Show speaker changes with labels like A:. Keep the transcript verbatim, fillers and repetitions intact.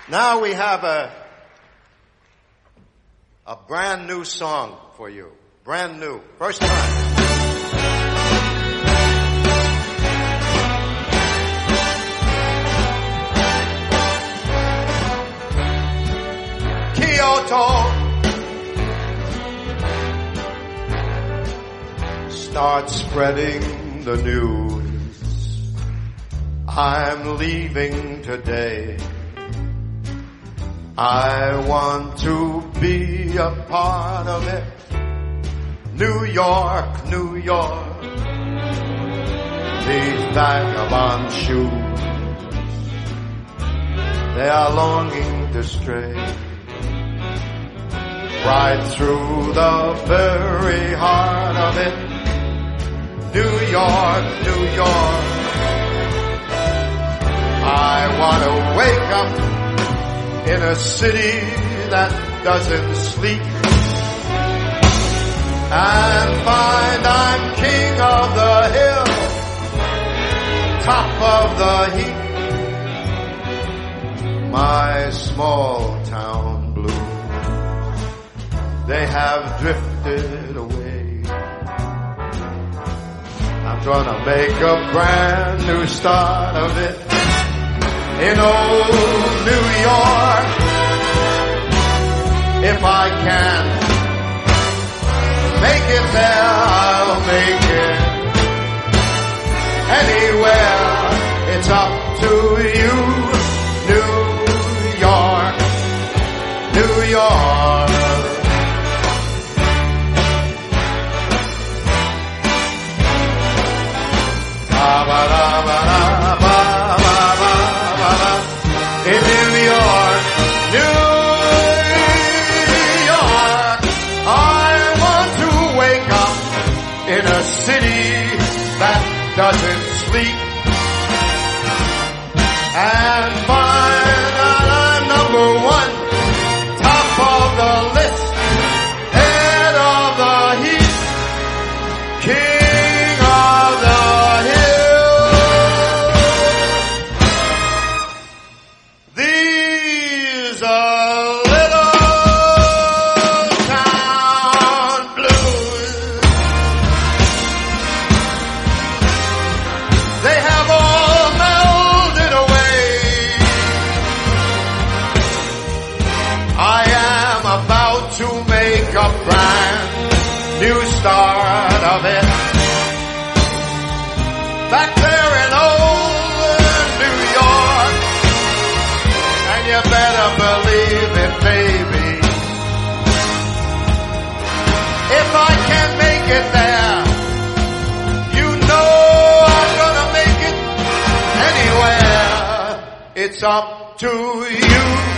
A: Now we have a a brand new song for you. Brand new. First time. Kyoto, start spreading the news. I'm leaving today. I want to be a part of it. New York, New York, these vagabond shoes, they are longing to stray right through the very heart of it. New York, New York, I want to wake up in a city that doesn't sleep and find I'm king of the hill, top of the heap. My small town blues, they have drifted away. I'm gonna make a brand new start of it in old New York. If I can make it there, I'll make it anywhere. It's up to you, New York, New York. Ba ba ba ba ba ba. In New York, New York, I want to wake up in a city that doesn't sleep and find that I'm number one, top of the list, head of the heap, king of the start of it. Back there in old New York, and you better believe it, baby. If I can make it there, you know I'm gonna make it anywhere. It's up to you.